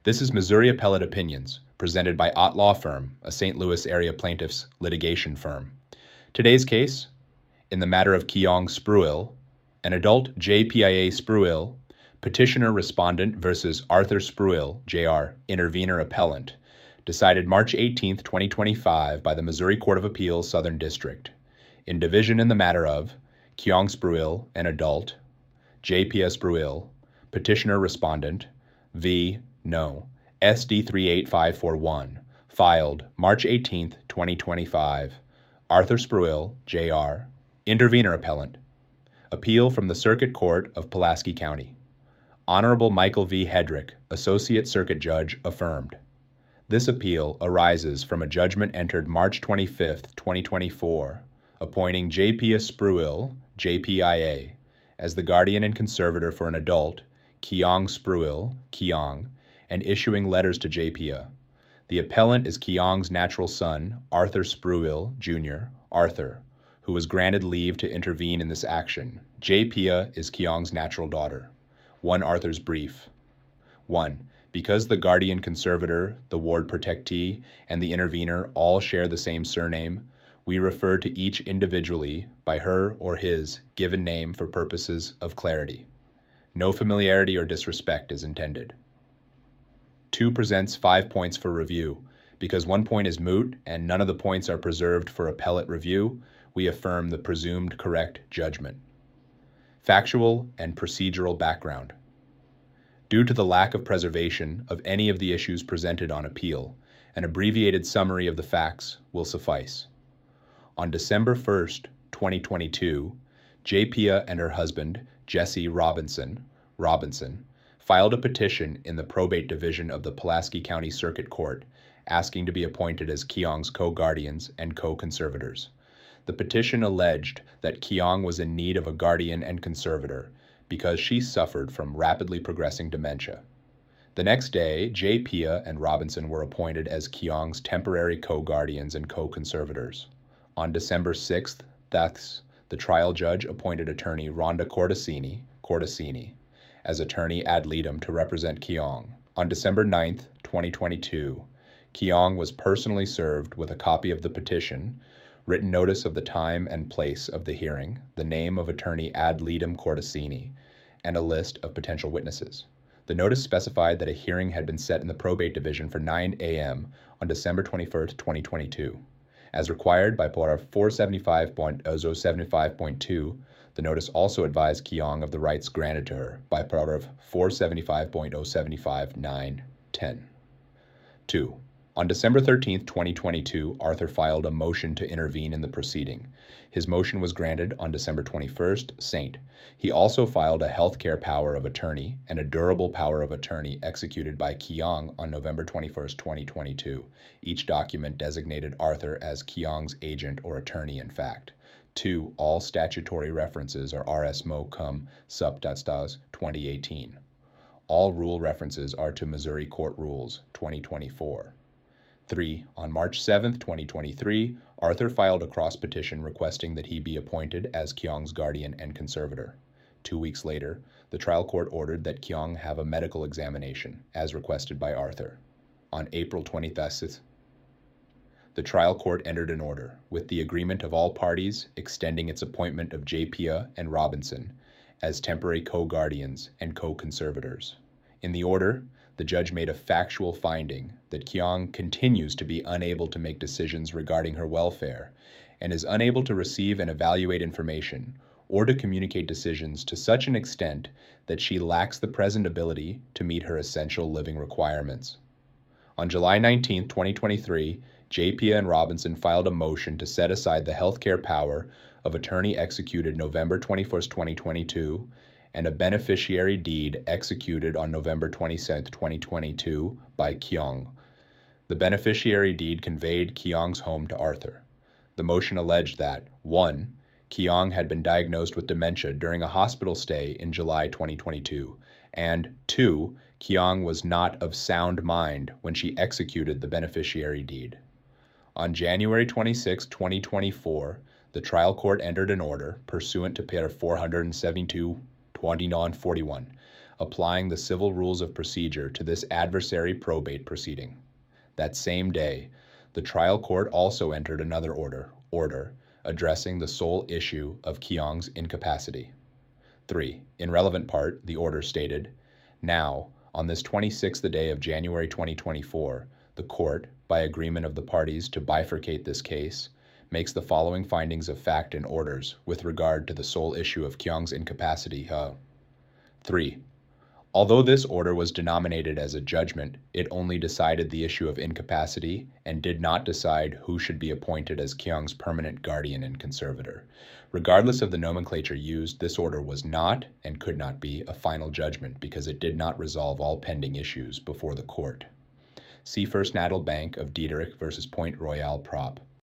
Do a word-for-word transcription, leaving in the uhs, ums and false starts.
This is Missouri Appellate Opinions, presented by Ott Law Firm, a Saint Louis area plaintiffs litigation firm. Today's case, in the matter of Keong Spruill, an adult J P I A Spruill, petitioner respondent versus Arthur Spruill, J R, intervener appellant, decided March eighteenth, twenty twenty-five by the Missouri Court of Appeals Southern District. In division in the matter of Keong Spruill, an adult, J P S Spruill, petitioner respondent, v. No. S D three eight five four one, filed March eighteenth, twenty twenty-five. Arthur Spruill, J R, intervener appellant. Appeal from the Circuit Court of Pulaski County. Honorable Michael V. Hedrick, Associate Circuit Judge, affirmed. This appeal arises from a judgment entered March twenty-fifth, twenty twenty-four, appointing J P S Spruill, J P I A, as the guardian and conservator for an adult, Keong Spruill, Keong, and issuing letters to J P A. The appellant is Keong's natural son, Arthur Spruill, Junior, Arthur, who was granted leave to intervene in this action. J P A is Keong's natural daughter. One Arthur's brief. One, because the guardian conservator, the ward protectee, and the intervener all share the same surname, we refer to each individually by her or his given name for purposes of clarity. No familiarity or disrespect is intended. Two presents five points for review. Because one point is moot and none of the points are preserved for appellate review, we affirm the presumed correct judgment. Factual and procedural background. Due to the lack of preservation of any of the issues presented on appeal, an abbreviated summary of the facts will suffice. On December first, twenty twenty-two, J P A and her husband, Jesse Robinson, Robinson, filed a petition in the probate division of the Pulaski County Circuit Court asking to be appointed as Keong's co-guardians and co-conservators. The petition alleged that Keong was in need of a guardian and conservator because she suffered from rapidly progressing dementia. The next day, J P A and Robinson were appointed as Keong's temporary co-guardians and co-conservators. On December sixth, thus, the trial judge appointed attorney Rhonda Cortesini, Cortesini as attorney ad litem to represent Keong. On December ninth, twenty twenty-two, Keong was personally served with a copy of the petition, written notice of the time and place of the hearing, the name of attorney ad litem Cortesini, and a list of potential witnesses. The notice specified that a hearing had been set in the probate division for nine a m on December twenty-first, twenty twenty-two. As required by paragraph four seventy-five point oh seventy-five point two, the notice also advised Keong of the rights granted to her by paragraph four seventy-five point oh seventy-five nine ten. Two. On December thirteenth, twenty twenty-two, Arthur filed a motion to intervene in the proceeding. His motion was granted on December twenty-first, Saint. He also filed a healthcare power of attorney and a durable power of attorney executed by Keong on November twenty-first, twenty twenty-two. Each document designated Arthur as Keong's agent or attorney in fact. Two, all statutory references are R S M O cum sup twenty eighteen. All rule references are to Missouri Court Rules twenty twenty-four. Three, on March seventh, twenty twenty-three, Arthur filed a cross petition requesting that he be appointed as Keong's guardian and conservator. Two weeks later, the trial court ordered that Keong have a medical examination, as requested by Arthur. On April twentieth, the trial court entered an order, with the agreement of all parties extending its appointment of J P A and Robinson as temporary co-guardians and co-conservators. In the order, the judge made a factual finding that Keong continues to be unable to make decisions regarding her welfare and is unable to receive and evaluate information or to communicate decisions to such an extent that she lacks the present ability to meet her essential living requirements. On July nineteenth, twenty twenty-three, J P A and Robinson filed a motion to set aside the healthcare power of attorney executed November twenty-first, twenty twenty-two, and a beneficiary deed executed on November twenty-seventh, twenty twenty-two by Keong. The beneficiary deed conveyed Keong's home to Arthur. The motion alleged that, one, Keong had been diagnosed with dementia during a hospital stay in July twenty twenty-two, and two, Keong was not of sound mind when she executed the beneficiary deed. On January twenty-sixth, twenty twenty-four, the trial court entered an order, pursuant to paragraph four seventy-two twenty-nine forty-one, applying the civil rules of procedure to this adversary probate proceeding. That same day, the trial court also entered another order, order addressing the sole issue of Keong's incapacity. Three, in relevant part, the order stated, now, on this twenty-sixth day of January twenty twenty-four, the court, by agreement of the parties to bifurcate this case, makes the following findings of fact and orders with regard to the sole issue of Keong's incapacity. Uh, Three, although this order was denominated as a judgment, it only decided the issue of incapacity and did not decide who should be appointed as Keong's permanent guardian and conservator. Regardless of the nomenclature used, this order was not and could not be a final judgment because it did not resolve all pending issues before the court. See First National Bank of Diederich versus Point Royal Prop.